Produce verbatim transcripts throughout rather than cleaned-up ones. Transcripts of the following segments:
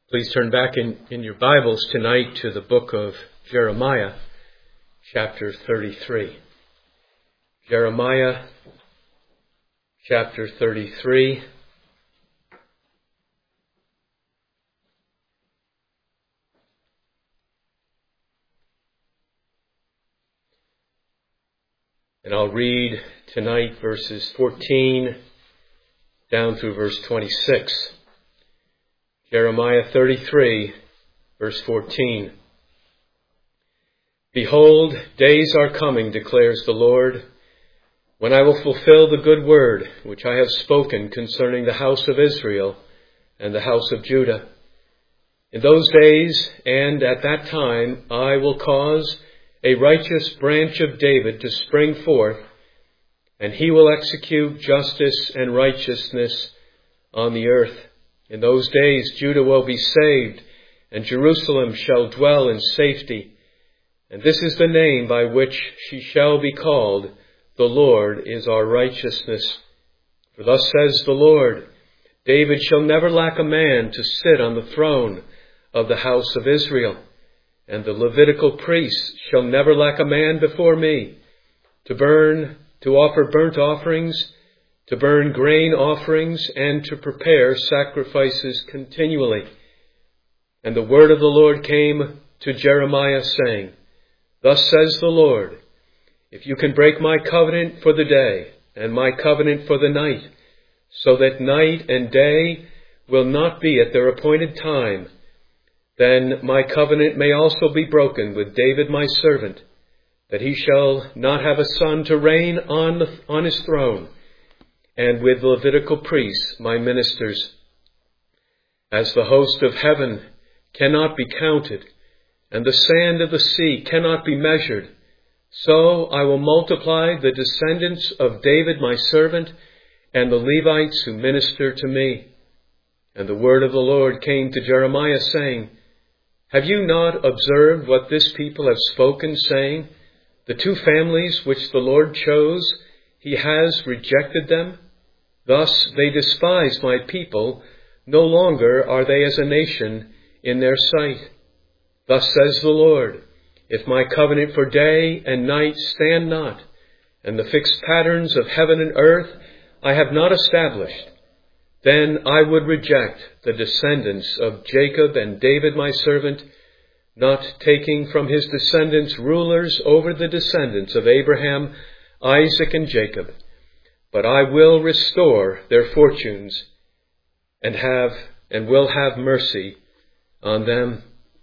Please turn back in, in your Bibles tonight to the book of Jeremiah, chapter thirty-three. Jeremiah, chapter thirty-three. And I'll read tonight verses fourteen down through verse twenty-six. Jeremiah thirty-three, verse fourteen. Behold, days are coming, declares the Lord, when I will fulfill the good word which I have spoken concerning the house of Israel and the house of Judah. In those days and at that time I will cause a righteous branch of David to spring forth, and he will execute justice and righteousness on the earth. In those days Judah will be saved, and Jerusalem shall dwell in safety. And this is the name by which she shall be called, the Lord is our righteousness. For thus says the Lord, David shall never lack a man to sit on the throne of the house of Israel, and the Levitical priests shall never lack a man before me, to burn, to offer burnt offerings, to burn grain offerings, and to prepare sacrifices continually. And the word of the Lord came to Jeremiah, saying, Thus says the Lord, if you can break my covenant for the day, and my covenant for the night, so that night and day will not be at their appointed time, then my covenant may also be broken with David my servant, that he shall not have a son to reign on, the, on his throne, and with Levitical priests, my ministers. As the host of heaven cannot be counted, and the sand of the sea cannot be measured, so I will multiply the descendants of David my servant, and the Levites who minister to me. And the word of the Lord came to Jeremiah, saying, Have you not observed what this people have spoken, saying, The two families which the Lord chose, he has rejected them? Thus they despise my people, no longer are they as a nation in their sight. Thus says the Lord, if my covenant for day and night stand not, and the fixed patterns of heaven and earth I have not established, then I would reject the descendants of Jacob and David my servant, not taking from his descendants rulers over the descendants of Abraham, Isaac, and Jacob. But I will restore their fortunes and have and will have mercy on them.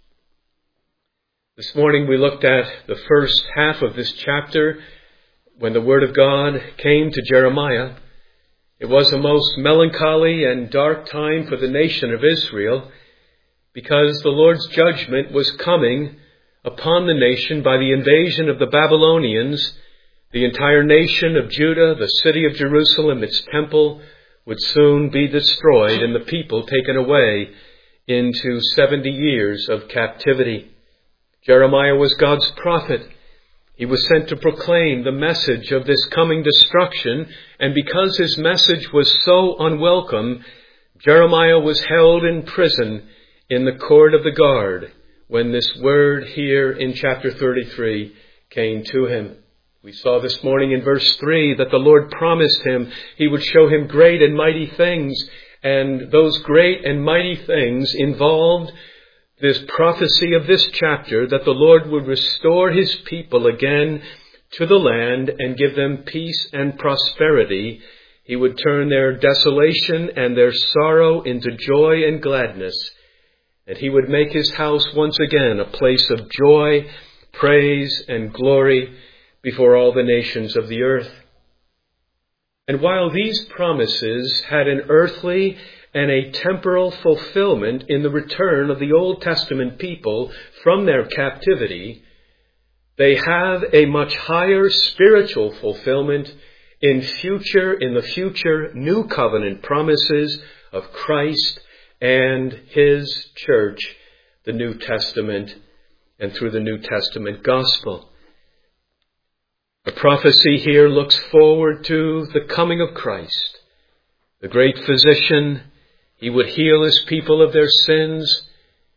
This morning we looked at the first half of this chapter when the word of God came to Jeremiah. It was a most melancholy and dark time for the nation of Israel, because the Lord's judgment was coming upon the nation by the invasion of the Babylonians. The entire nation of Judah, the city of Jerusalem, its temple, would soon be destroyed and the people taken away into seventy years of captivity. Jeremiah was God's prophet. He was sent to proclaim the message of this coming destruction, and because his message was so unwelcome, Jeremiah was held in prison in the court of the guard when this word here in chapter thirty-three came to him. We saw this morning in verse three that the Lord promised him he would show him great and mighty things, and those great and mighty things involved this prophecy of this chapter that the Lord would restore his people again to the land and give them peace and prosperity. He would turn their desolation and their sorrow into joy and gladness, and he would make his house once again a place of joy, praise, and glory before all the nations of the earth. And while these promises had an earthly and a temporal fulfillment in the return of the Old Testament people from their captivity, they have a much higher spiritual fulfillment in future, in the future new covenant promises of Christ and his church, the New Testament, and through the New Testament gospel. The prophecy here looks forward to the coming of Christ, the great physician. He would heal his people of their sins.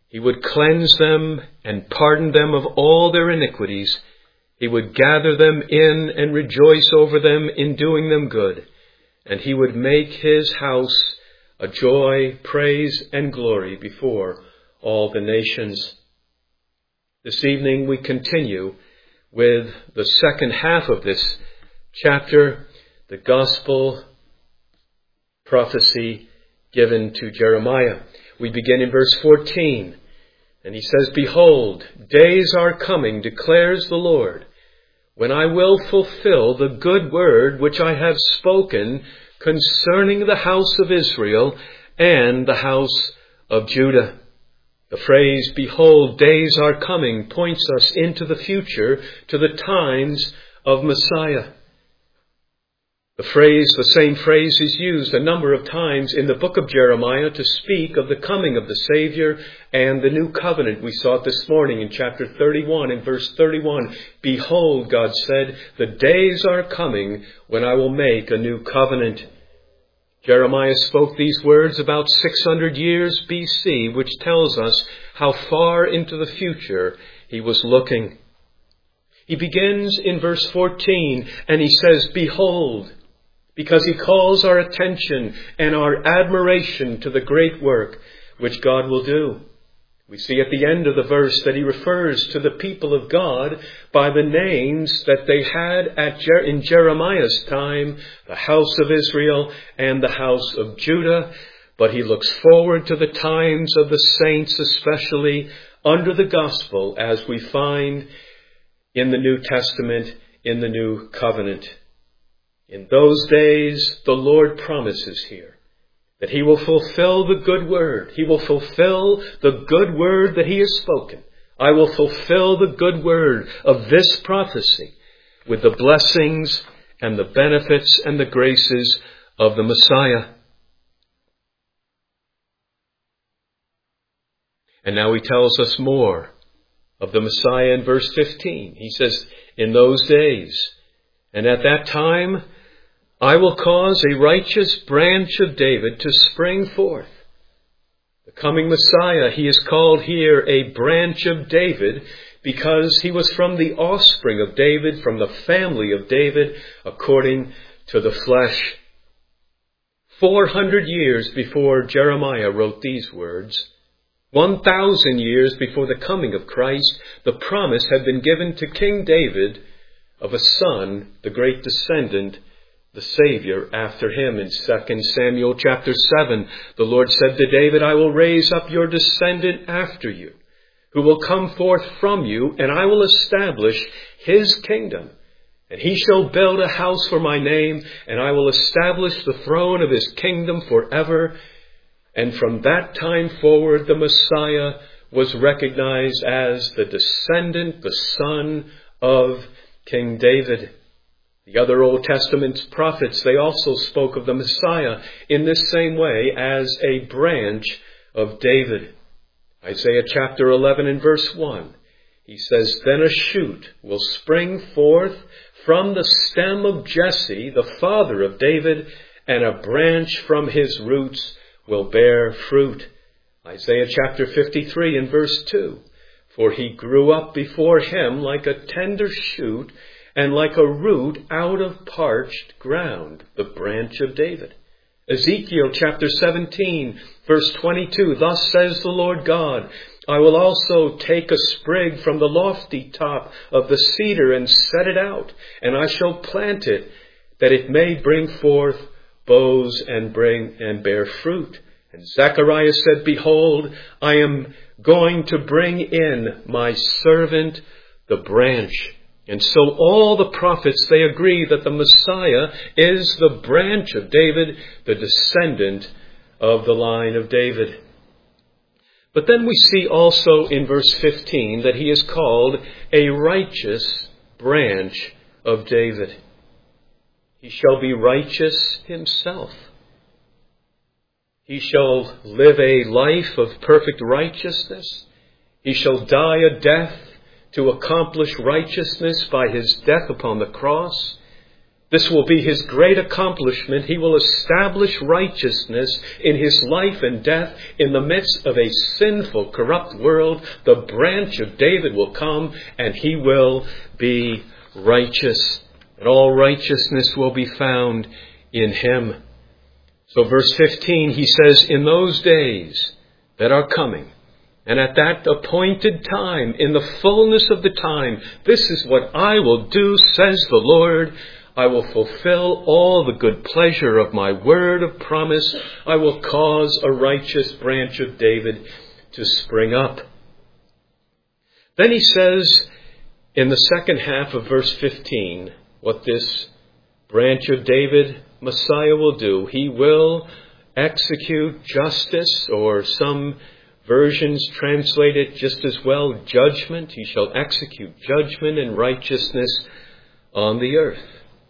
He would cleanse them and pardon them of all their iniquities. He would gather them in and rejoice over them in doing them good. And he would make his house a joy, praise, and glory before all the nations. This evening we continue with the second half of this chapter, the gospel prophecy given to Jeremiah. We begin in verse fourteen, and he says, "Behold, days are coming, declares the Lord, when I will fulfill the good word which I have spoken concerning the house of Israel and the house of Judah." The phrase, "Behold, days are coming," points us into the future, to the times of Messiah. The phrase, the same phrase is used a number of times in the book of Jeremiah to speak of the coming of the Savior and the new covenant. We saw it this morning in chapter thirty-one, in verse thirty-one. "Behold," God said, "the days are coming when I will make a new covenant." Jeremiah spoke these words about six hundred years B C, which tells us how far into the future he was looking. He begins in verse fourteen and he says, "Behold," because he calls our attention and our admiration to the great work which God will do. We see at the end of the verse that he refers to the people of God by the names that they had at Jer- in Jeremiah's time, the house of Israel and the house of Judah. But he looks forward to the times of the saints, especially under the gospel, as we find in the New Testament, in the New Covenant. In those days, the Lord promises here that he will fulfill the good word. He will fulfill the good word that he has spoken. I will fulfill the good word of this prophecy with the blessings and the benefits and the graces of the Messiah. And now he tells us more of the Messiah in verse fifteen. He says, "In those days, and at that time, I will cause a righteous branch of David to spring forth." The coming Messiah, he is called here a branch of David because he was from the offspring of David, from the family of David, according to the flesh. Four hundred years before Jeremiah wrote these words, one thousand years before the coming of Christ, the promise had been given to King David of a son, the great descendant, the Savior after him. In Second Samuel chapter seven, the Lord said to David, "I will raise up your descendant after you, who will come forth from you, and I will establish his kingdom. And he shall build a house for my name, and I will establish the throne of his kingdom forever." And from that time forward, the Messiah was recognized as the descendant, the son of King David. The other Old Testament prophets, they also spoke of the Messiah in this same way, as a branch of David. Isaiah chapter eleven and verse one, he says, "Then a shoot will spring forth from the stem of Jesse, the father of David, and a branch from his roots will bear fruit." Isaiah chapter fifty-three and verse two, "For he grew up before him like a tender shoot, and like a root out of parched ground," the branch of David. Ezekiel chapter seventeen, verse twenty-two, "Thus says the Lord God, I will also take a sprig from the lofty top of the cedar and set it out, and I shall plant it, that it may bring forth boughs and bring and bear fruit." And Zechariah said, "Behold, I am going to bring in my servant, the branch." And so all the prophets, they agree that the Messiah is the branch of David, the descendant of the line of David. But then we see also in verse fifteen that he is called a righteous branch of David. He shall be righteous himself. He shall live a life of perfect righteousness. He shall die a death to accomplish righteousness by his death upon the cross. This will be his great accomplishment. He will establish righteousness in his life and death in the midst of a sinful, corrupt world. The branch of David will come and he will be righteous. And all righteousness will be found in him. So verse fifteen, he says, in those days that are coming, and at that appointed time, in the fullness of the time, this is what I will do, says the Lord. I will fulfill all the good pleasure of my word of promise. I will cause a righteous branch of David to spring up. Then he says in the second half of verse fifteen, what this branch of David, Messiah, will do. He will execute justice, or some versions translate it just as well, judgment. He shall execute judgment and righteousness on the earth.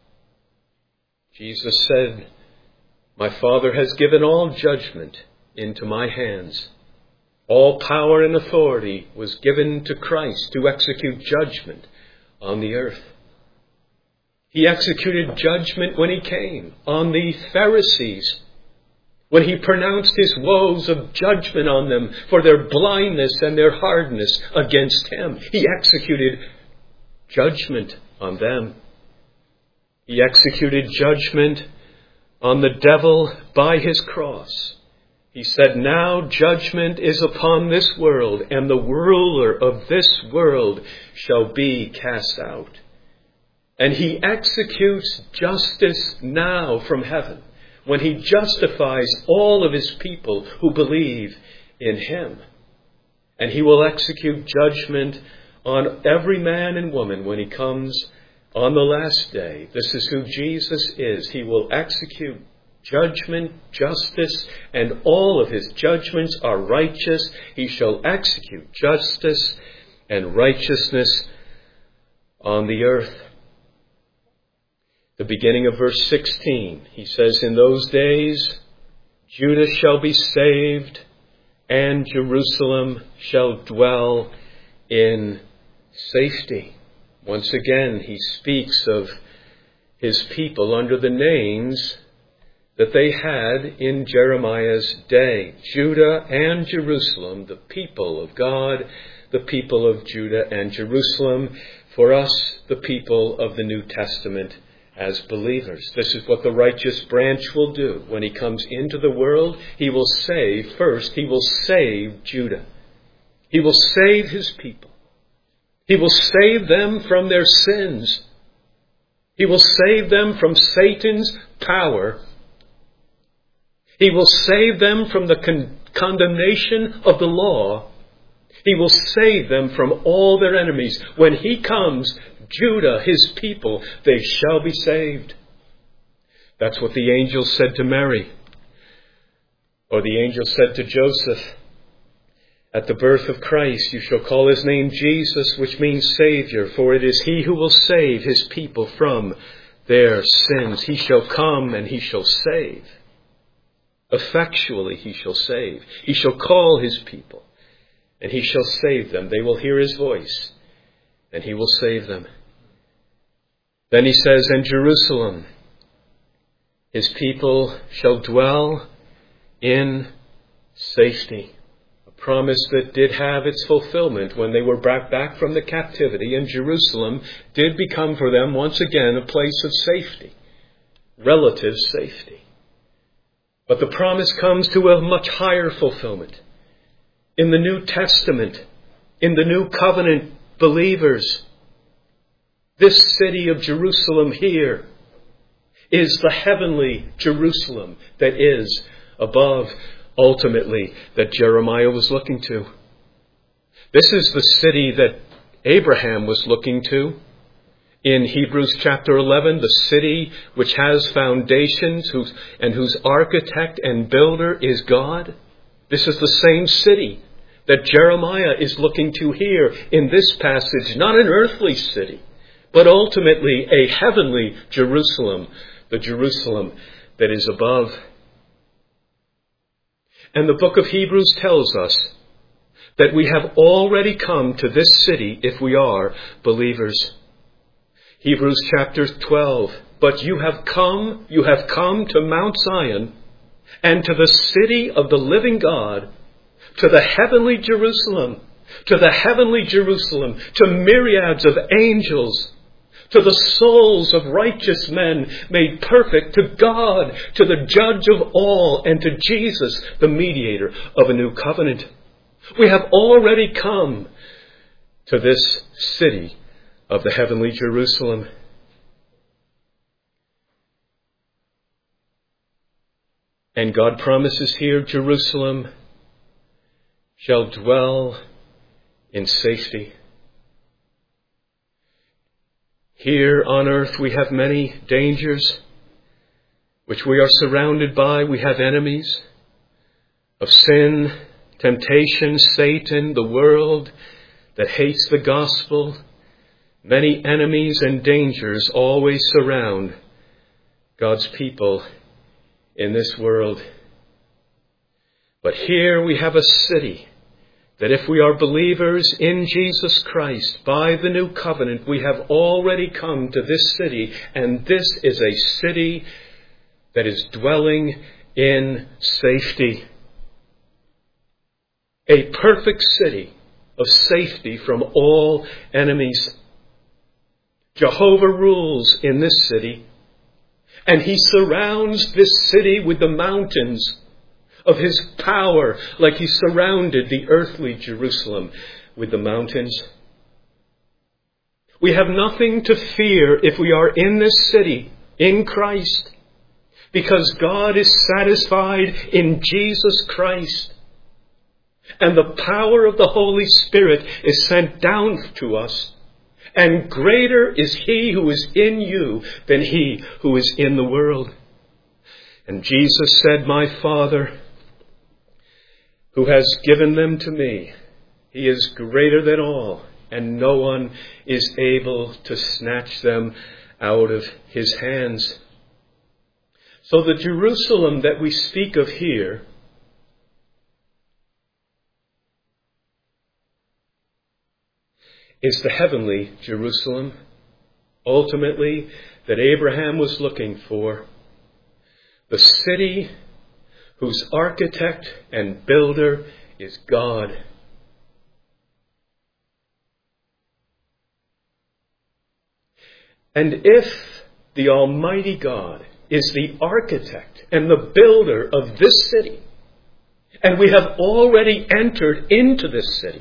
Jesus said, my Father has given all judgment into my hands. All power and authority was given to Christ to execute judgment on the earth. He executed judgment when he came on the Pharisees, when he pronounced his woes of judgment on them for their blindness and their hardness against him. He executed judgment on them. He executed judgment on the devil by his cross. He said, now judgment is upon this world, and the ruler of this world shall be cast out. And he executes justice now from heaven, when he justifies all of his people who believe in him. And he will execute judgment on every man and woman when he comes on the last day. This is who Jesus is. He will execute judgment, justice, and all of his judgments are righteous. He shall execute justice and righteousness on the earth. The beginning of verse sixteen, he says, in those days Judah shall be saved, and Jerusalem shall dwell in safety. Once again, he speaks of his people under the names that they had in Jeremiah's day. Judah and Jerusalem, the people of God, the people of Judah and Jerusalem. For us, the people of the New Testament as believers. This is what the righteous branch will do. When he comes into the world, he will save, first, he will save Judah. He will save his people. He will save them from their sins. He will save them from Satan's power. He will save them from the con- condemnation of the law. He will save them from all their enemies. When he comes, Judah, his people, they shall be saved. That's what the angel said to Mary. Or the angel said to Joseph, at the birth of Christ, you shall call his name Jesus, which means Savior, for it is he who will save his people from their sins. He shall come and he shall save. Effectually he shall save. He shall call his people and he shall save them. They will hear his voice and he will save them. Then he says, and Jerusalem, his people shall dwell in safety. Promise that did have its fulfillment when they were brought back from the captivity, and Jerusalem did become for them once again a place of safety, relative safety. But the promise comes to a much higher fulfillment. In the New Testament, in the New Covenant believers, this city of Jerusalem here is the heavenly Jerusalem that is above, ultimately, that Jeremiah was looking to. This is the city that Abraham was looking to. In Hebrews chapter eleven, the city which has foundations whose, and whose architect and builder is God. This is the same city that Jeremiah is looking to here in this passage. Not an earthly city, but ultimately a heavenly Jerusalem, the Jerusalem that is above. And the book of Hebrews tells us that we have already come to this city if we are believers. Hebrews chapter twelve but you have come, you have come to Mount Zion and to the city of the living God, to the heavenly Jerusalem, to the heavenly Jerusalem, to myriads of angels, to the souls of righteous men made perfect, to God, to the judge of all, and to Jesus, the mediator of a new covenant. We have already come to this city of the heavenly Jerusalem. And God promises here, Jerusalem shall dwell in safety. Here on earth we have many dangers which we are surrounded by. We have enemies of sin, temptation, Satan, the world that hates the gospel. Many enemies and dangers always surround God's people in this world. But here we have a city that if we are believers in Jesus Christ by the new covenant, we have already come to this city, and this is a city that is dwelling in safety. A perfect city of safety from all enemies. Jehovah rules in this city, and he surrounds this city with the mountains of his power, like he surrounded the earthly Jerusalem with the mountains. We have nothing to fear if we are in this city, in Christ, because God is satisfied in Jesus Christ. And the power of the Holy Spirit is sent down to us. And greater is he who is in you than he who is in the world. And Jesus said, my Father, who has given them to me, he is greater than all, and no one is able to snatch them out of his hands. So the Jerusalem that we speak of here is the heavenly Jerusalem, ultimately, that Abraham was looking for. The city whose architect and builder is God. And if the Almighty God is the architect and the builder of this city, and we have already entered into this city,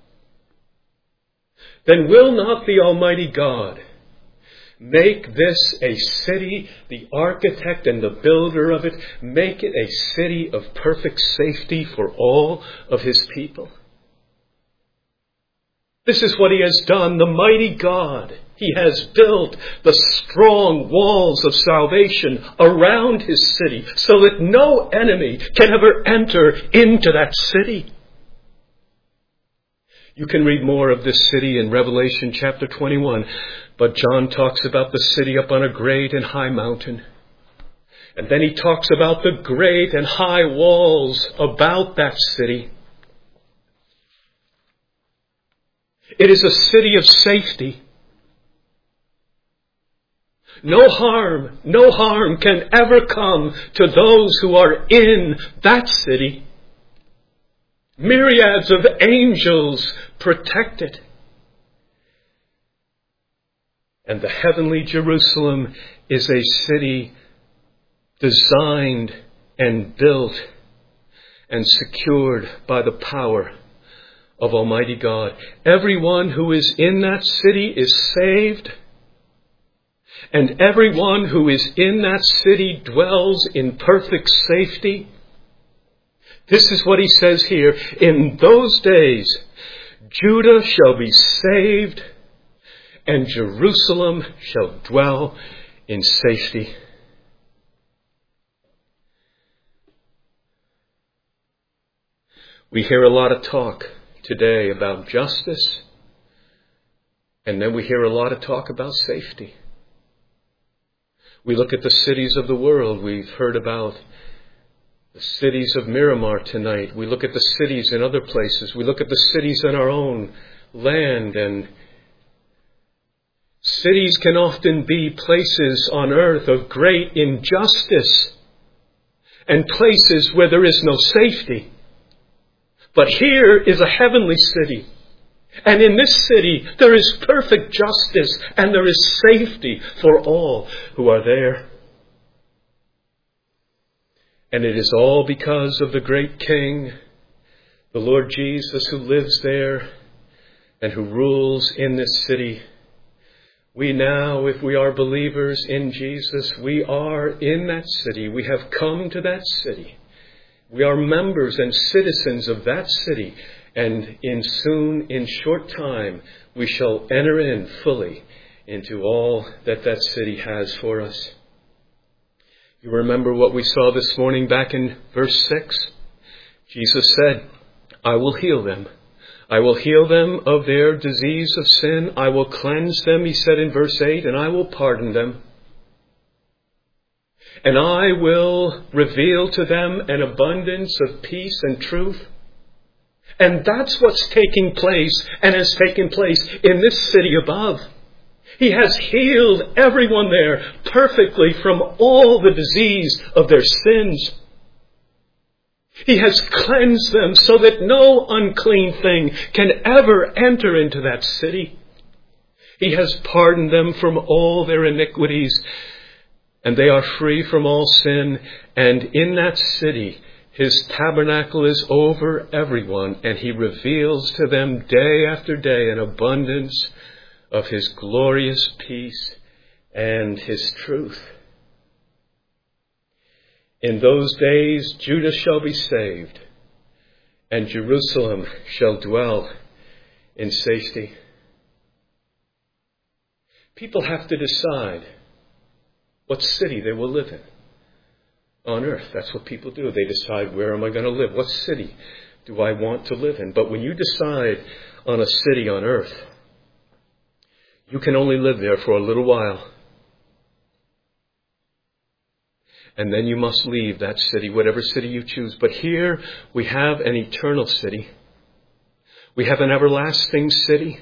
then will not the Almighty God make this a city, the architect and the builder of it, make it a city of perfect safety for all of his people? This is what he has done. The mighty God, he has built the strong walls of salvation around his city so that no enemy can ever enter into that city. You can read more of this city in Revelation chapter twenty-one, but John talks about the city up on a great and high mountain. And then he talks about the great and high walls about that city. It is a city of safety. No harm, no harm can ever come to those who are in that city. Myriads of angels protect it. And the heavenly Jerusalem is a city designed and built and secured by the power of Almighty God. Everyone who is in that city is saved, and everyone who is in that city dwells in perfect safety. This is what he says here. In those days, Judah shall be saved, and Jerusalem shall dwell in safety. We hear a lot of talk today about justice, and then we hear a lot of talk about safety. We look at the cities of the world. We've heard about the cities of Miramar tonight. We look at the cities in other places. We look at the cities in our own land, and Cities can often be places on earth of great injustice and places where there is no safety. But here is a heavenly city. And in this city, there is perfect justice and there is safety for all who are there. And it is all because of the great King, the Lord Jesus, who lives there and who rules in this city. We now, if we are believers in Jesus, we are in that city. We have come to that city. We are members and citizens of that city. And in soon, in short time, we shall enter in fully into all that that city has for us. You remember what we saw this morning back in verse six? Jesus said, I will heal them. I will heal them of their disease of sin. I will cleanse them, he said in verse eight, and I will pardon them. And I will reveal to them an abundance of peace and truth. And that's what's taking place and has taken place in this city above. He has healed everyone there perfectly from all the disease of their sins. He has cleansed them so that no unclean thing can ever enter into that city. He has pardoned them from all their iniquities, and they are free from all sin. And in that city, his tabernacle is over everyone, and he reveals to them day after day an abundance of his glorious peace and his truth. In those days, Judah shall be saved, and Jerusalem shall dwell in safety. People have to decide what city they will live in on earth. That's what people do. They decide, where am I going to live? What city do I want to live in? But when you decide on a city on earth, you can only live there for a little while. And then you must leave that city, whatever city you choose. But here we have an eternal city. We have an everlasting city.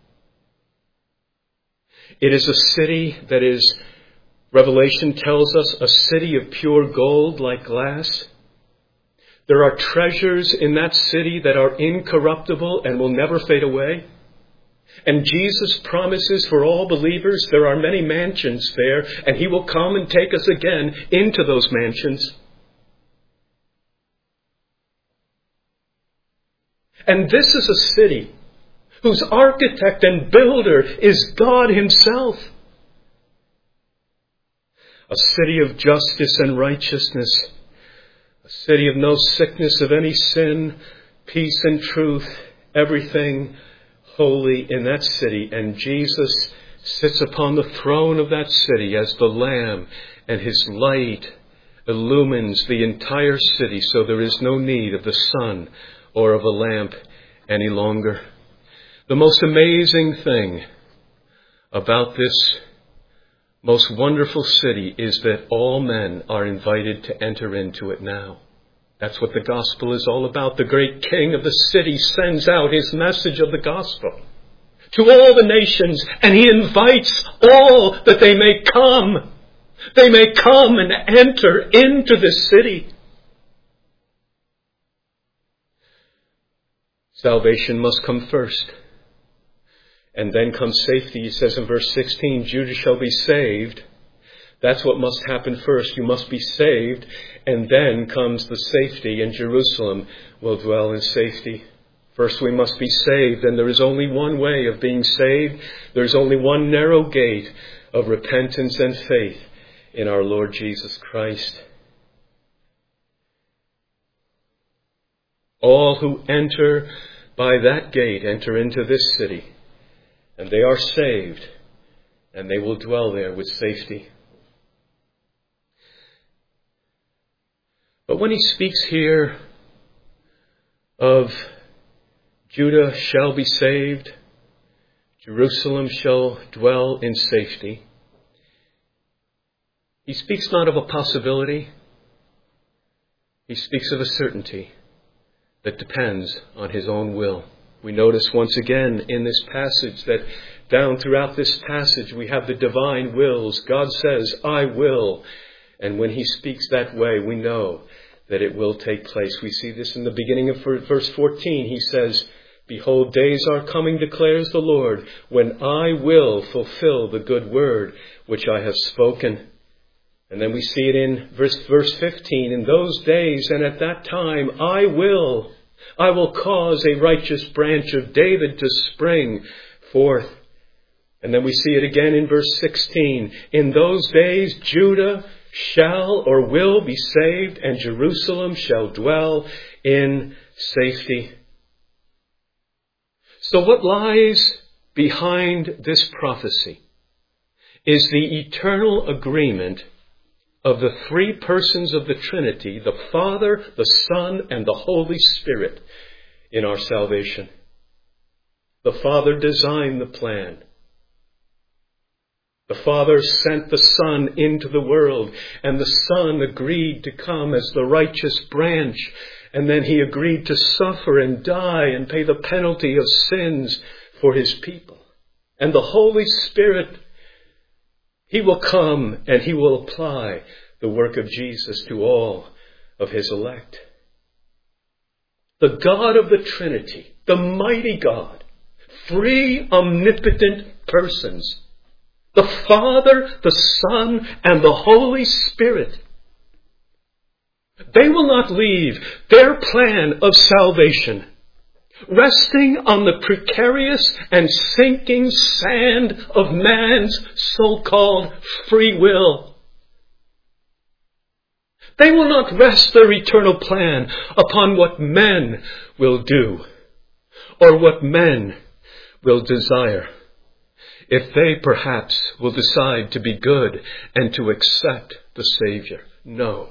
It is a city that is, Revelation tells us, a city of pure gold like glass. There are treasures in that city that are incorruptible and will never fade away. And Jesus promises for all believers there are many mansions there, and he will come and take us again into those mansions. And this is a city whose architect and builder is God himself. A city of justice and righteousness. A city of no sickness of any sin, peace and truth, everything holy in that city. And Jesus sits upon the throne of that city as the Lamb, and his light illumines the entire city, so there is no need of the sun or of a lamp any longer. The most amazing thing about this most wonderful city is that all men are invited to enter into it now. That's what the gospel is all about. The great King of the city sends out his message of the gospel to all the nations, and he invites all that they may come. They may come and enter into this city. Salvation must come first. And then comes safety. He says in verse sixteen, Judah shall be saved. That's what must happen first. You must be saved. And then comes the safety, and Jerusalem will dwell in safety. First we must be saved, and there is only one way of being saved. There is only one narrow gate of repentance and faith in our Lord Jesus Christ. All who enter by that gate enter into this city, and they are saved, and they will dwell there with safety. But when he speaks here of Judah shall be saved, Jerusalem shall dwell in safety, he speaks not of a possibility. He speaks of a certainty that depends on his own will. We notice once again in this passage that down throughout this passage we have the divine wills. God says, I will. And when he speaks that way, we know that it will take place. We see this in the beginning of verse fourteen. He says, behold, days are coming, declares the Lord, when I will fulfill the good word which I have spoken. And then we see it in verse, verse fifteen. In those days and at that time, I will, I will cause a righteous branch of David to spring forth. And then we see it again in verse sixteen. In those days, Judah shall or will be saved, and Jerusalem shall dwell in safety. So what lies behind this prophecy is the eternal agreement of the three persons of the Trinity, the Father, the Son, and the Holy Spirit in our salvation. The Father designed the plan. The Father sent the Son into the world, and the Son agreed to come as the righteous branch, and then he agreed to suffer and die and pay the penalty of sins for his people. And the Holy Spirit, he will come and he will apply the work of Jesus to all of his elect. The God of the Trinity, the mighty God, three omnipotent persons, the Father, the Son, and the Holy Spirit. They will not leave their plan of salvation resting on the precarious and sinking sand of man's so-called free will. They will not rest their eternal plan upon what men will do or what men will desire. If they perhaps will decide to be good and to accept the Savior. No.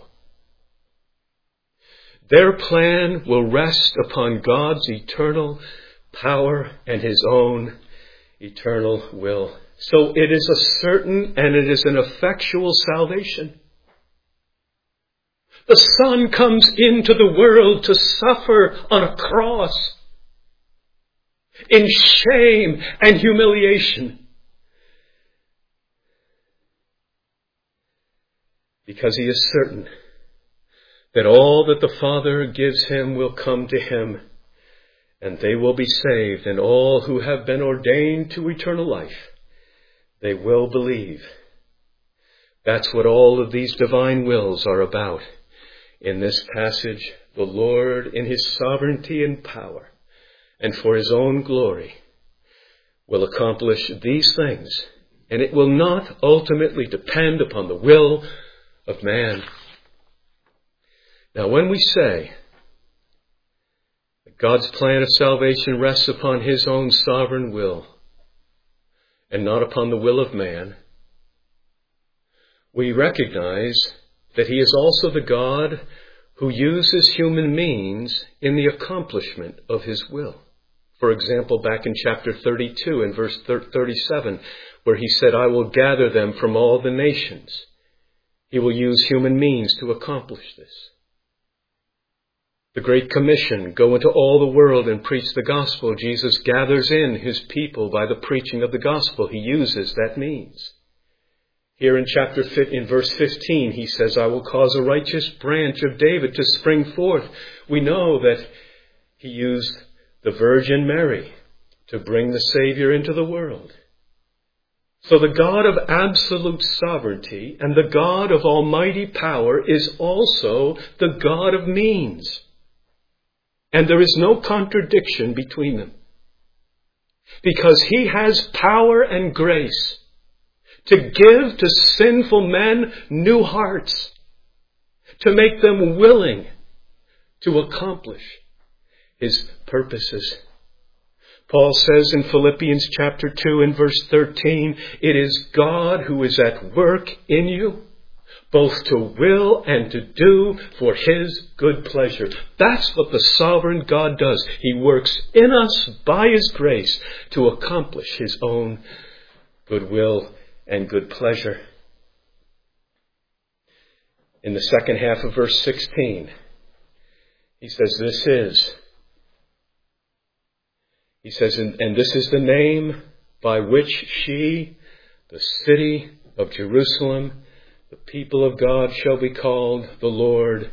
Their plan will rest upon God's eternal power and his own eternal will. So it is a certain and it is an effectual salvation. The Son comes into the world to suffer on a cross in shame and humiliation, because he is certain that all that the Father gives him will come to him, and they will be saved, and all who have been ordained to eternal life, they will believe. That's what all of these divine wills are about. In this passage, the Lord, in his sovereignty and power, and for his own glory, will accomplish these things, and it will not ultimately depend upon the will of man. Now, when we say that God's plan of salvation rests upon his own sovereign will and not upon the will of man, we recognize that he is also the God who uses human means in the accomplishment of his will. For example, back in chapter thirty-two and verse thirty-seven, where he said, I will gather them from all the nations. He will use human means to accomplish this. The Great Commission, go into all the world and preach the gospel. Jesus gathers in his people by the preaching of the gospel. He uses that means. Here in chapter in verse fifteen, he says, I will cause a righteous branch of David to spring forth. We know that he used the Virgin Mary to bring the Savior into the world. So the God of absolute sovereignty and the God of almighty power is also the God of means. And there is no contradiction between them. Because he has power and grace to give to sinful men new hearts, to make them willing to accomplish his purposes. Paul says in Philippians chapter two and verse thirteen, it is God who is at work in you, both to will and to do for his good pleasure. That's what the sovereign God does. He works in us by his grace to accomplish his own good will and good pleasure. In the second half of verse sixteen, he says, this is He says, and, and this is the name by which she, the city of Jerusalem, the people of God, shall be called the Lord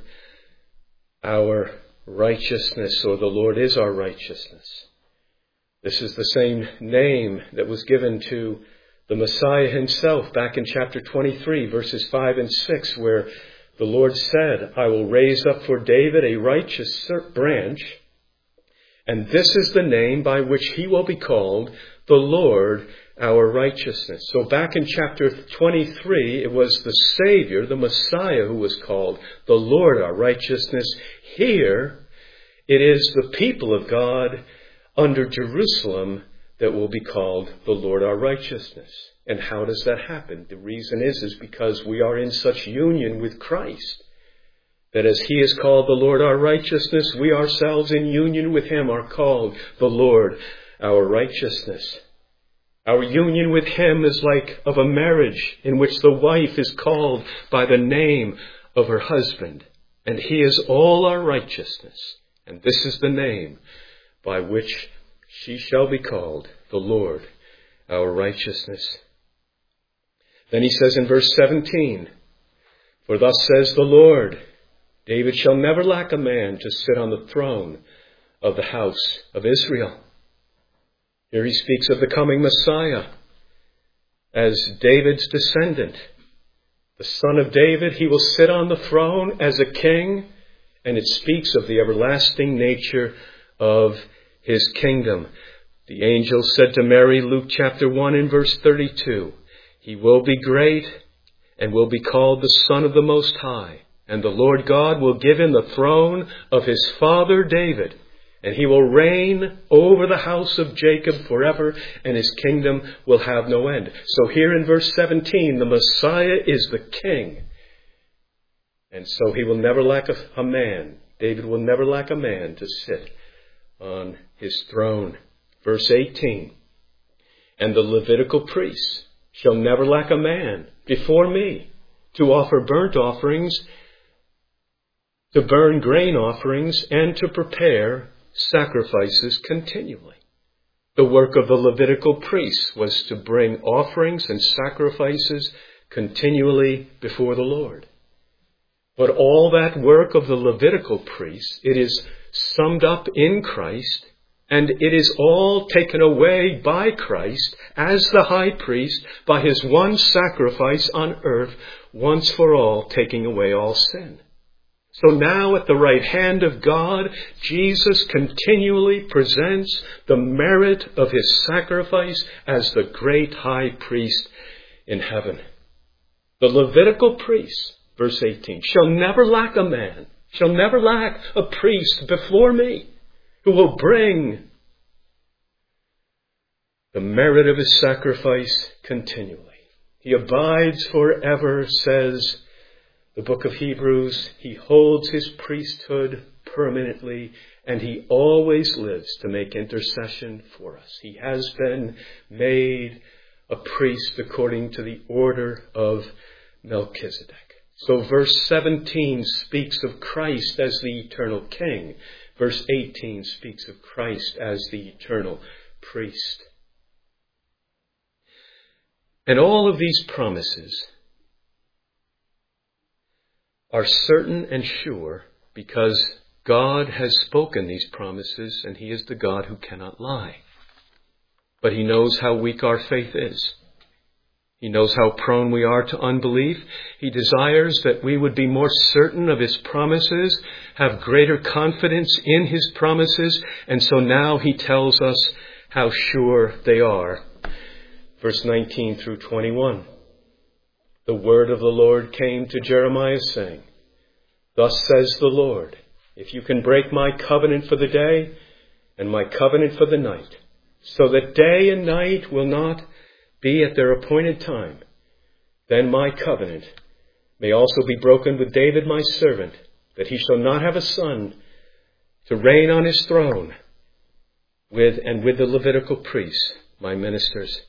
our righteousness, or the Lord is our righteousness. This is the same name that was given to the Messiah himself back in chapter twenty-three, verses five and six, where the Lord said, I will raise up for David a righteous branch, and this is the name by which he will be called, the Lord our righteousness. So back in chapter twenty-three, it was the Savior, the Messiah, who was called the Lord our righteousness. Here, it is the people of God under Jerusalem that will be called the Lord our righteousness. And how does that happen? The reason is, is because we are in such union with Christ, that as he is called the Lord our righteousness, we ourselves in union with him are called the Lord our righteousness. Our union with him is like of a marriage in which the wife is called by the name of her husband, and he is all our righteousness. And this is the name by which she shall be called the Lord our righteousness. Then he says in verse seventeen, for thus says the Lord, David shall never lack a man to sit on the throne of the house of Israel. Here he speaks of the coming Messiah as David's descendant. The son of David, he will sit on the throne as a king, and it speaks of the everlasting nature of his kingdom. The angel said to Mary, Luke chapter one and verse thirty-two, he will be great and will be called the Son of the Most High. And the Lord God will give him the throne of his father David, and he will reign over the house of Jacob forever, and his kingdom will have no end. So here in verse seventeen, the Messiah is the king. And so he will never lack a, a man. David will never lack a man to sit on his throne. Verse eighteen, and the Levitical priests shall never lack a man before me to offer burnt offerings, to burn grain offerings, and to prepare sacrifices continually. The work of the Levitical priests was to bring offerings and sacrifices continually before the Lord. But all that work of the Levitical priests, it is summed up in Christ, and it is all taken away by Christ as the high priest by his one sacrifice on earth, once for all, taking away all sin. So now at the right hand of God, Jesus continually presents the merit of his sacrifice as the great high priest in heaven. The Levitical priests, verse eighteen, shall never lack a man, shall never lack a priest before me, who will bring the merit of his sacrifice continually. He abides forever, says the book of Hebrews. He holds his priesthood permanently, and he always lives to make intercession for us. He has been made a priest according to the order of Melchizedek. So verse seventeen speaks of Christ as the eternal king. Verse eighteen speaks of Christ as the eternal priest. And all of these promises are certain and sure because God has spoken these promises, and he is the God who cannot lie. But he knows how weak our faith is. He knows how prone we are to unbelief. He desires that we would be more certain of his promises, have greater confidence in his promises, and so now he tells us how sure they are. Verse nineteen through twenty-one. The word of the Lord came to Jeremiah, saying, thus says the Lord, if you can break my covenant for the day and my covenant for the night, so that day and night will not be at their appointed time, then my covenant may also be broken with David my servant, that he shall not have a son to reign on his throne, with and with the Levitical priests, my ministers.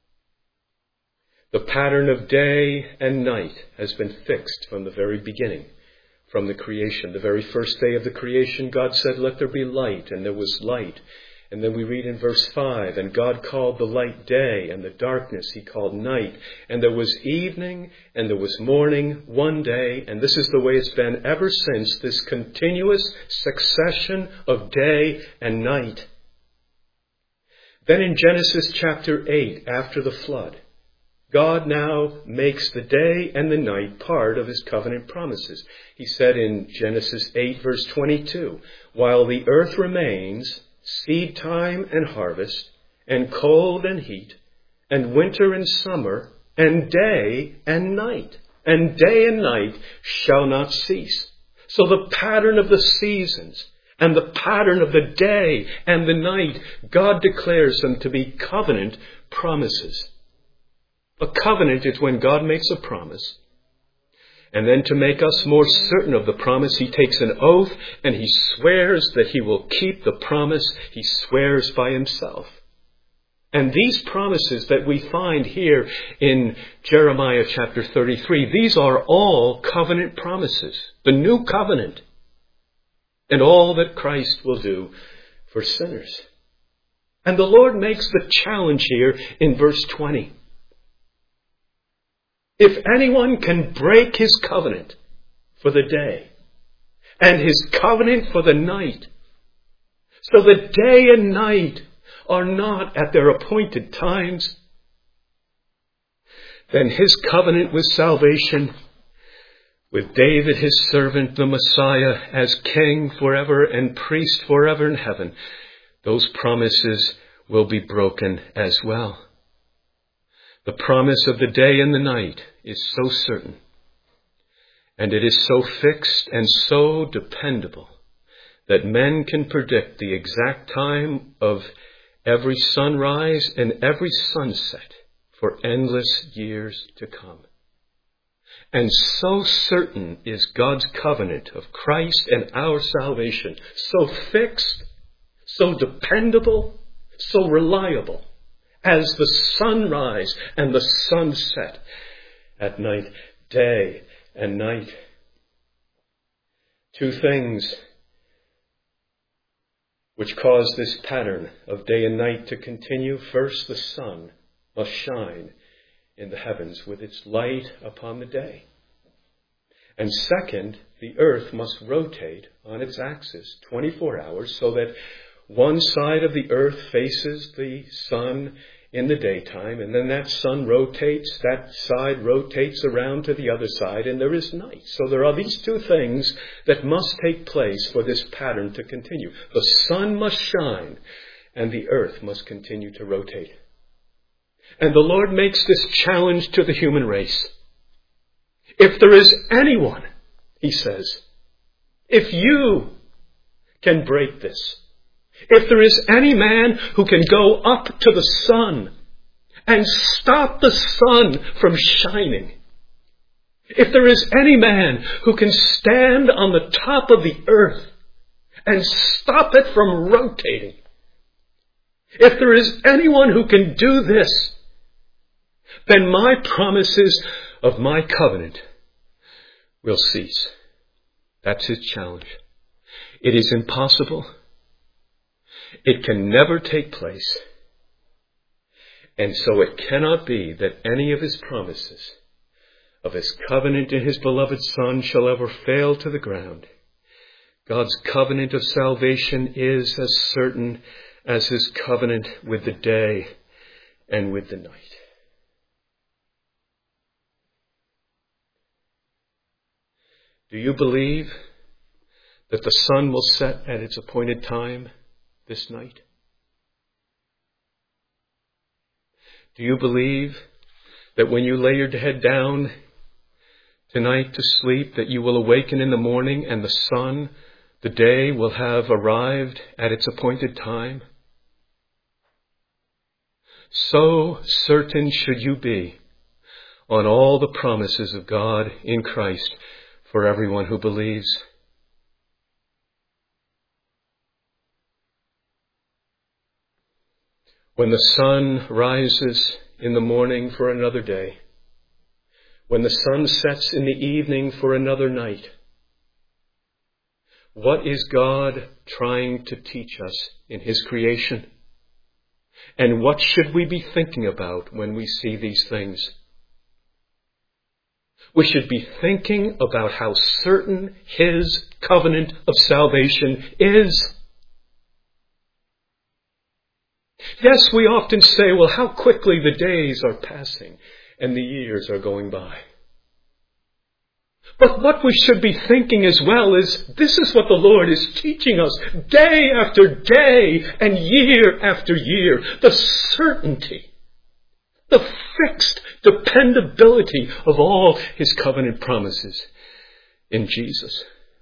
The pattern of day and night has been fixed from the very beginning, from the creation. The very first day of the creation, God said, let there be light, and there was light. And then we read in verse five, and God called the light day, and the darkness he called night. And there was evening, and there was morning one day. And this is the way it's been ever since, this continuous succession of day and night. Then in Genesis chapter eight, after the flood, God now makes the day and the night part of his covenant promises. He said in Genesis eight, verse twenty-two, while the earth remains, seed time and harvest, and cold and heat, and winter and summer, and day and night, and day and night shall not cease. So the pattern of the seasons and the pattern of the day and the night, God declares them to be covenant promises. A covenant is when God makes a promise, and then to make us more certain of the promise, he takes an oath and he swears that he will keep the promise he swears by himself. And these promises that we find here in Jeremiah chapter thirty-three, these are all covenant promises, the new covenant, and all that Christ will do for sinners. And the Lord makes the challenge here in verse twenty. If anyone can break his covenant for the day and his covenant for the night, so that day and night are not at their appointed times, then his covenant with salvation, with David his servant, the Messiah, as king forever and priest forever in heaven, those promises will be broken as well. The promise of the day and the night is so certain, and it is so fixed and so dependable that men can predict the exact time of every sunrise and every sunset for endless years to come. And so certain is God's covenant of Christ and our salvation, so fixed, so dependable, so reliable, as the sunrise and the sunset at night, day and night. Two things which cause this pattern of day and night to continue. First, the sun must shine in the heavens with its light upon the day. And second, the earth must rotate on its axis twenty-four hours so that one side of the earth faces the sun in the daytime, and then that sun rotates, that side rotates around to the other side, and there is night. So there are these two things that must take place for this pattern to continue. The sun must shine, and the earth must continue to rotate. And the Lord makes this challenge to the human race. If there is anyone, he says, if you can break this, if there is any man who can go up to the sun and stop the sun from shining, if there is any man who can stand on the top of the earth and stop it from rotating, if there is anyone who can do this, then my promises of my covenant will cease. That's his challenge. It is impossible. It can never take place. And so it cannot be that any of his promises of his covenant in his beloved Son shall ever fail to the ground. God's covenant of salvation is as certain as his covenant with the day and with the night. Do you believe that the sun will set at its appointed time this night? Do you believe that when you lay your head down tonight to sleep, that you will awaken in the morning and the sun, the day, will have arrived at its appointed time? So certain should you be on all the promises of God in Christ for everyone who believes. When the sun rises in the morning for another day, when the sun sets in the evening for another night, What is God trying to teach us in His creation? And what should we be thinking about when we see these things? We should be thinking about how certain His covenant of salvation is. Yes, we often say, well, how quickly the days are passing and the years are going by. But what we should be thinking as well is, this is what the Lord is teaching us day after day and year after year. The certainty, the fixed dependability of all His covenant promises in Jesus.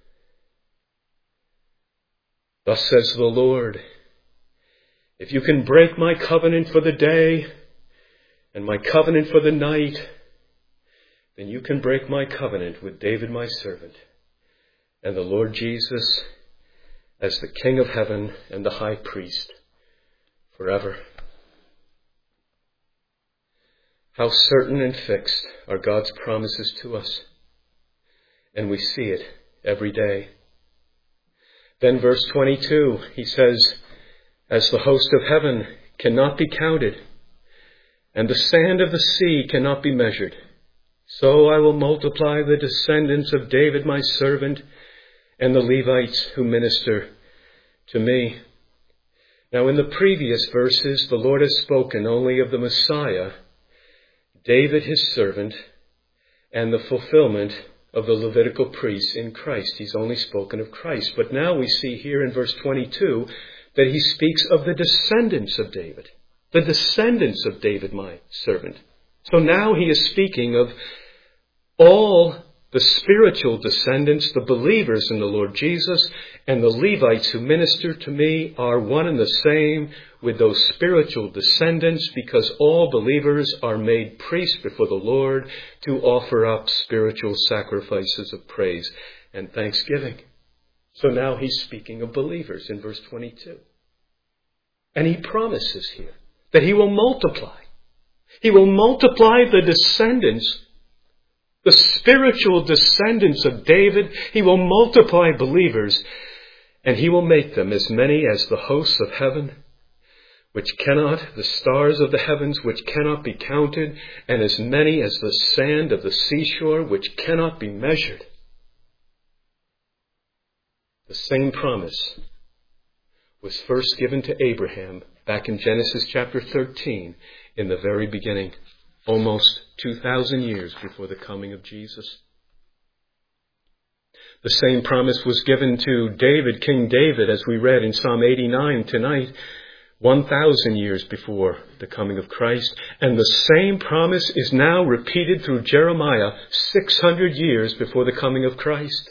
Thus says the Lord, if you can break my covenant for the day and my covenant for the night, then you can break my covenant with David my servant and the Lord Jesus as the King of heaven and the high priest forever. How certain and fixed are God's promises to us, and we see it every day. Then verse twenty-two, he says, as the host of heaven cannot be counted, and the sand of the sea cannot be measured, so I will multiply the descendants of David my servant and the Levites who minister to me. Now in the previous verses, the Lord has spoken only of the Messiah, David his servant, and the fulfillment of the Levitical priests in Christ. He's only spoken of Christ. But now we see here in verse twenty-two that he speaks of the descendants of David. The descendants of David my servant. So now he is speaking of all the spiritual descendants, the believers in the Lord Jesus, and the Levites who minister to me are one and the same with those spiritual descendants, because all believers are made priests before the Lord to offer up spiritual sacrifices of praise and thanksgiving. So now he's speaking of believers in verse twenty-two. And he promises here that he will multiply. He will multiply the descendants, the spiritual descendants of David. He will multiply believers, and he will make them as many as the hosts of heaven, which cannot, the stars of the heavens, which cannot be counted, and as many as the sand of the seashore, which cannot be measured. The same promise was first given to Abraham back in Genesis chapter thirteen, in the very beginning, almost two thousand years before the coming of Jesus. The same promise was given to David, King David, as we read in Psalm eighty-nine tonight, one thousand years before the coming of Christ. And the same promise is now repeated through Jeremiah six hundred years before the coming of Christ.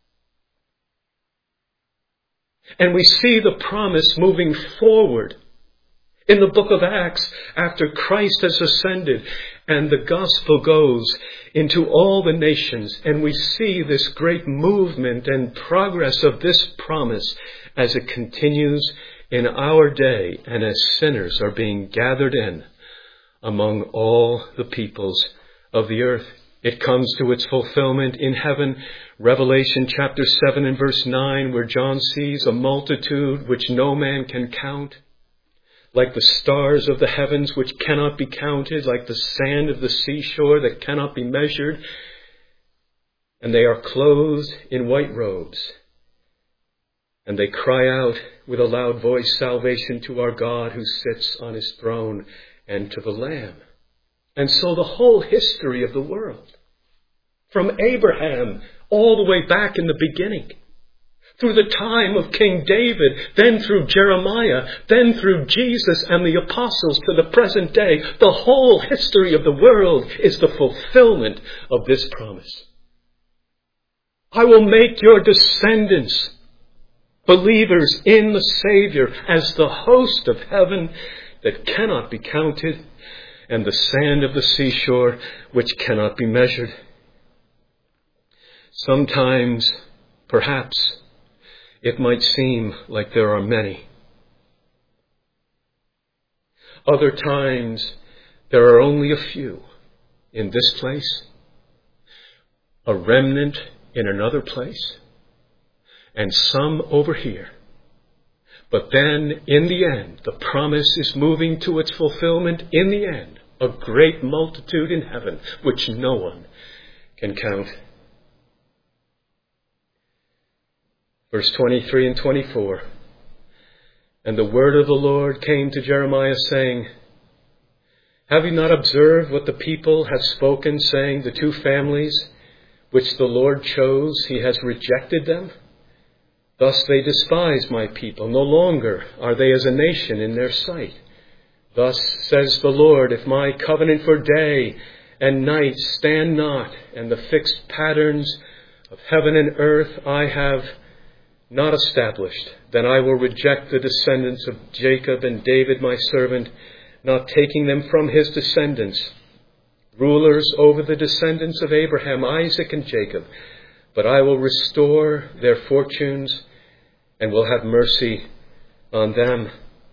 And we see the promise moving forward in the book of Acts after Christ has ascended and the gospel goes into all the nations. And we see this great movement and progress of this promise as it continues in our day and as sinners are being gathered in among all the peoples of the earth. It comes to its fulfillment in heaven. Revelation chapter seven and verse nine, where John sees a multitude which no man can count, like the stars of the heavens which cannot be counted, like the sand of the seashore that cannot be measured. And they are clothed in white robes. And they cry out with a loud voice, salvation to our God who sits on his throne and to the Lamb. And so the whole history of the world, from Abraham all the way back in the beginning, through the time of King David, then through Jeremiah, then through Jesus and the apostles to the present day, the whole history of the world is the fulfillment of this promise. I will make your descendants believers in the Savior as the host of heaven that cannot be counted, and the sand of the seashore which cannot be measured. Sometimes, perhaps, it might seem like there are many. Other times, there are only a few in this place, a remnant in another place, and some over here. But then, in the end, the promise is moving to its fulfillment in the end. A great multitude in heaven, which no one can count. Verse twenty-three and twenty-four. And the word of the Lord came to Jeremiah, saying, Have you not observed what the people have spoken, saying, the two families which the Lord chose, he has rejected them? Thus they despise my people. No longer are they as a nation in their sight. Thus says the Lord, if my covenant for day and night stand not, and the fixed patterns of heaven and earth I have not established, then I will reject the descendants of Jacob and David my servant, not taking them from his descendants, rulers over the descendants of Abraham, Isaac, and Jacob. But I will restore their fortunes and will have mercy on them.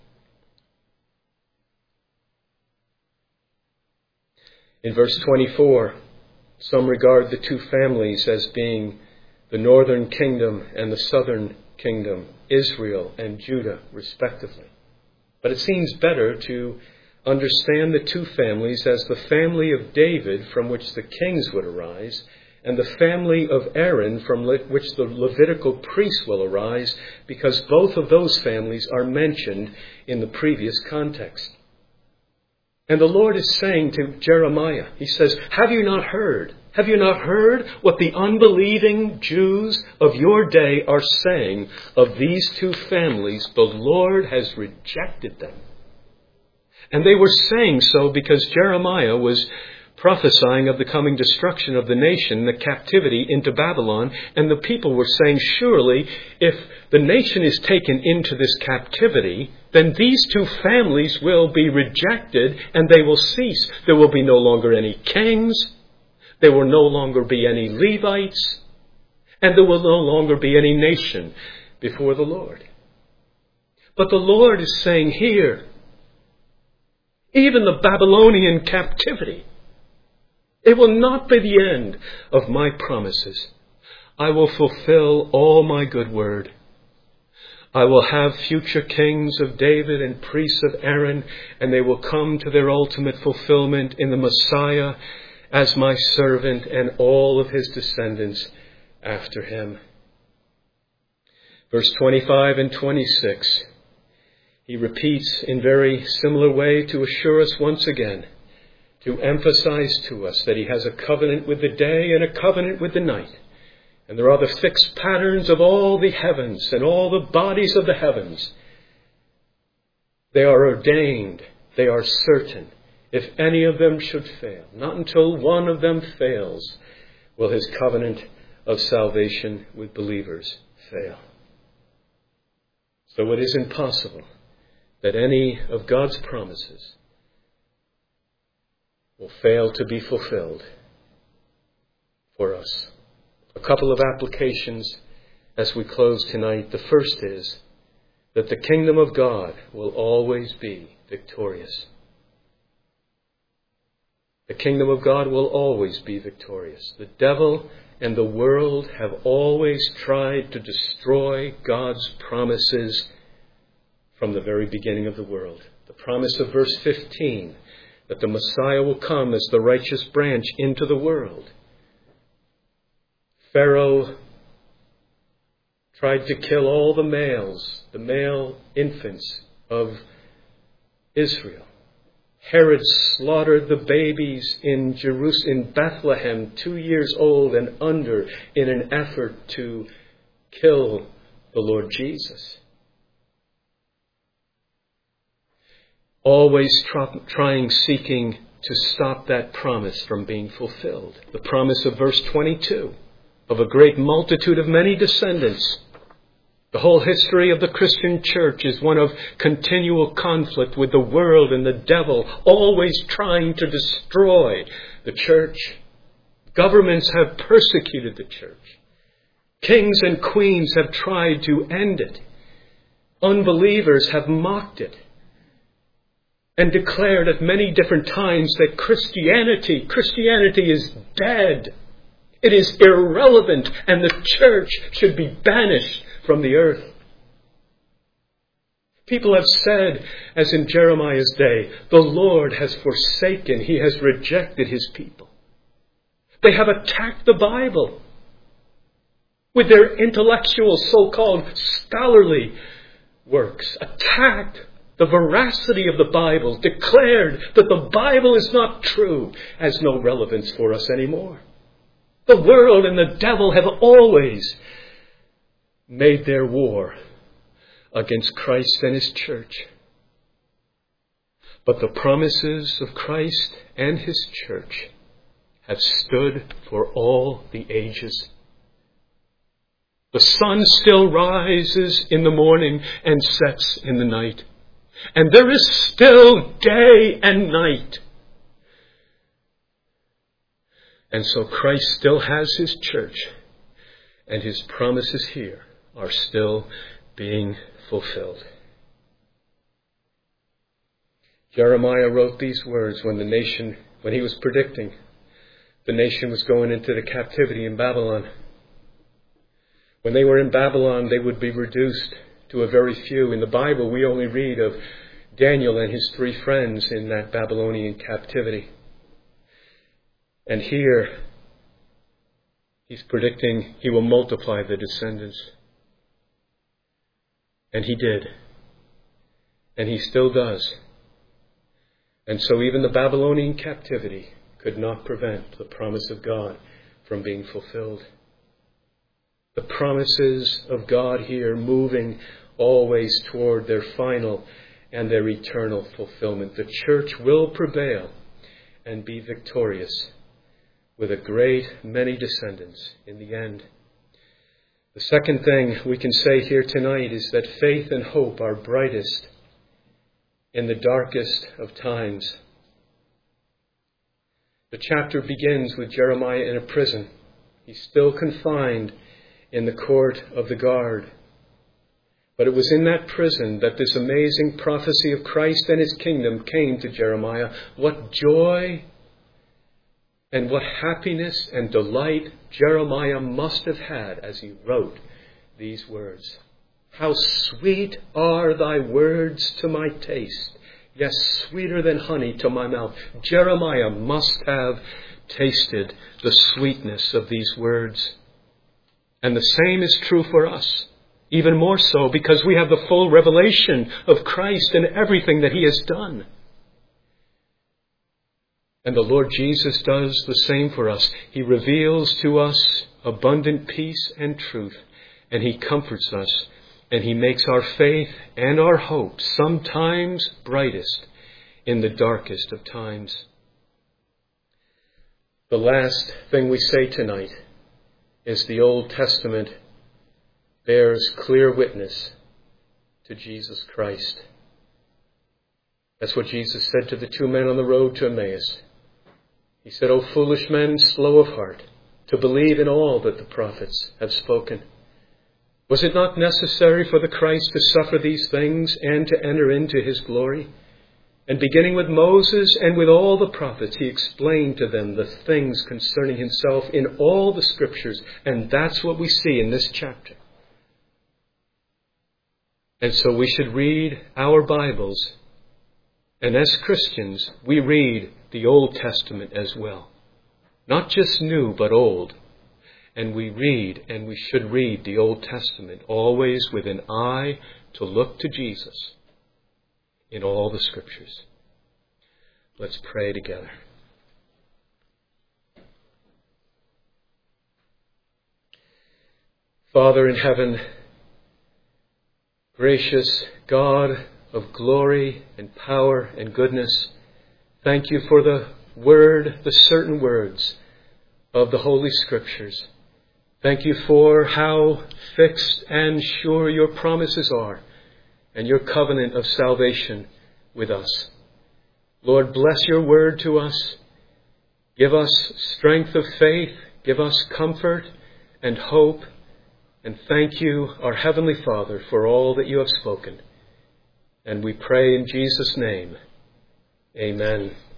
In verse twenty-four, some regard the two families as being the northern kingdom and the southern kingdom, Israel and Judah, respectively. But it seems better to understand the two families as the family of David, from which the kings would arise, and the family of Aaron, from which the Levitical priests will arise, because both of those families are mentioned in the previous context. And the Lord is saying to Jeremiah, he says, have you not heard? Have you not heard what the unbelieving Jews of your day are saying of these two families? The Lord has rejected them. And they were saying so because Jeremiah was prophesying of the coming destruction of the nation, the captivity into Babylon. And the people were saying, surely, if the nation is taken into this captivity, then these two families will be rejected and they will cease. There will be no longer any kings. There will no longer be any Levites. And there will no longer be any nation before the Lord. But the Lord is saying here, even the Babylonian captivity, it will not be the end of my promises. I will fulfill all my good word. I will have future kings of David and priests of Aaron, and they will come to their ultimate fulfillment in the Messiah as my servant and all of his descendants after him. Verse twenty-five and twenty-six, he repeats in very similar way to assure us once again, to emphasize to us that he has a covenant with the day and a covenant with the night. And there are the fixed patterns of all the heavens and all the bodies of the heavens. They are ordained. They are certain. If any of them should fail, not until one of them fails, will his covenant of salvation with believers fail. So it is impossible that any of God's promises will fail to be fulfilled for us. A couple of applications as we close tonight. The first is that the kingdom of God will always be victorious. The kingdom of God will always be victorious. The devil and the world have always tried to destroy God's promises from the very beginning of the world. The promise of verse fifteen, that the Messiah will come as the righteous branch into the world. Pharaoh tried to kill all the males, the male infants of Israel. Herod slaughtered the babies in Jerusalem, in Bethlehem, two years old and under, in an effort to kill the Lord Jesus. Always try, trying, seeking to stop that promise from being fulfilled. The promise of verse twenty-two, of a great multitude of many descendants. The whole history of the Christian church is one of continual conflict with the world and the devil, always trying to destroy the church. Governments have persecuted the church. Kings and queens have tried to end it. Unbelievers have mocked it and declared at many different times that Christianity, Christianity is dead. It is irrelevant, and the church should be banished from the earth. People have said, as in Jeremiah's day, the Lord has forsaken, he has rejected his people. They have attacked the Bible with their intellectual, so-called scholarly works, attacked the veracity of the Bible, declared that the Bible is not true, has no relevance for us anymore. The world and the devil have always made their war against Christ and his church. But the promises of Christ and his church have stood for all the ages. The sun still rises in the morning and sets in the night. And there is still day and night. And so Christ still has his church. And his promises here are still being fulfilled. Jeremiah wrote these words when the nation, when he was predicting the nation was going into the captivity in Babylon. When they were in Babylon, they would be reduced to a very few. In the Bible, we only read of Daniel and his three friends in that Babylonian captivity. And here, he's predicting he will multiply the descendants. And he did. And he still does. And so even the Babylonian captivity could not prevent the promise of God from being fulfilled. The promises of God here moving always toward their final and their eternal fulfillment. The church will prevail and be victorious with a great many descendants in the end. The second thing we can say here tonight is that faith and hope are brightest in the darkest of times. The chapter begins with Jeremiah in a prison. He's still confined in the court of the guard. But it was in that prison that this amazing prophecy of Christ and his kingdom came to Jeremiah. What joy and what happiness and delight Jeremiah must have had as he wrote these words. How sweet are thy words to my taste, yes, sweeter than honey to my mouth. Jeremiah must have tasted the sweetness of these words. And the same is true for us, even more so because we have the full revelation of Christ and everything that he has done. And the Lord Jesus does the same for us. He reveals to us abundant peace and truth, and he comforts us, and he makes our faith and our hope sometimes brightest in the darkest of times. The last thing we say tonight is the Old Testament bears clear witness to Jesus Christ. That's what Jesus said to the two men on the road to Emmaus. He said, O foolish men, slow of heart, to believe in all that the prophets have spoken. Was it not necessary for the Christ to suffer these things and to enter into his glory? And beginning with Moses and with all the prophets, he explained to them the things concerning himself in all the scriptures. And that's what we see in this chapter. And so we should read our Bibles. And as Christians, we read the Old Testament as well. Not just new, but old. And we read, and we should read the Old Testament always with an eye to look to Jesus in all the scriptures. Let's pray together. Father in heaven, gracious God of glory and power and goodness, thank you for the word, the certain words of the Holy Scriptures. Thank you for how fixed and sure your promises are and your covenant of salvation with us. Lord, bless your word to us. Give us strength of faith. Give us comfort and hope. And thank you, our Heavenly Father, for all that you have spoken. And we pray in Jesus' name. Amen.